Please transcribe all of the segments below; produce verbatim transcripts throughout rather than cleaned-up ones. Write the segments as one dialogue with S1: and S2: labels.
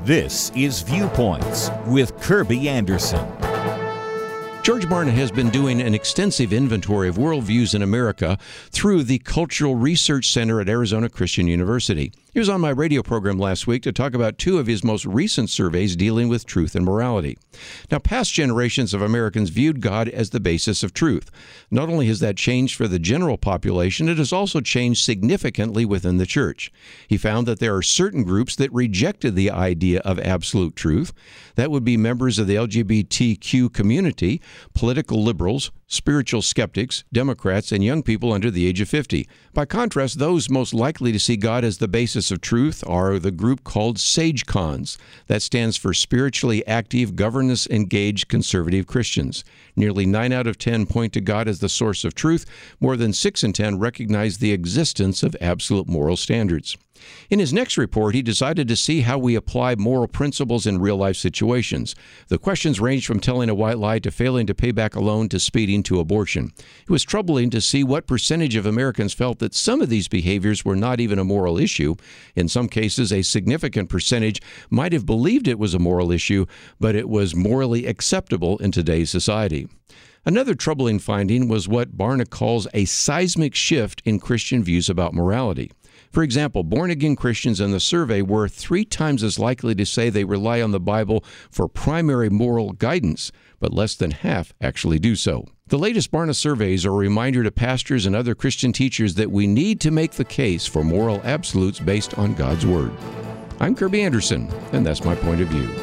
S1: This is Viewpoints with Kirby Anderson.
S2: George Barna has been doing an extensive inventory of worldviews in America through the Cultural Research Center at Arizona Christian University. He was on my radio program last week to talk about two of his most recent surveys dealing with truth and morality. Now, past generations of Americans viewed God as the basis of truth. Not only has that changed for the general population, it has also changed significantly within the church. He found that there are certain groups that rejected the idea of absolute truth. That would be members of the L G B T Q community, political liberals, spiritual skeptics, Democrats, and young people under the age of fifty. By contrast, those most likely to see God as the basis of truth are the group called SageCons. That stands for Spiritually Active, Governance-Engaged Conservative Christians. Nearly nine out of ten point to God as the source of truth. More than six in ten recognize the existence of absolute moral standards. In his next report, he decided to see how we apply moral principles in real-life situations. The questions ranged from telling a white lie to failing to pay back a loan to speeding to abortion. It was troubling to see what percentage of Americans felt that some of these behaviors were not even a moral issue. In some cases, a significant percentage might have believed it was a moral issue, but it was morally acceptable in today's society. Another troubling finding was what Barna calls a seismic shift in Christian views about morality. For example, born-again Christians in the survey were three times as likely to say they rely on the Bible for primary moral guidance, but less than half actually do so. The latest Barna surveys are a reminder to pastors and other Christian teachers that we need to make the case for moral absolutes based on God's Word. I'm Kirby Anderson, and that's my point of view.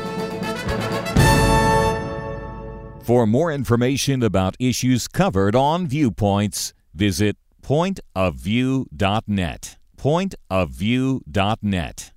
S1: For more information about issues covered on Viewpoints, visit point of view dot net. point of view dot net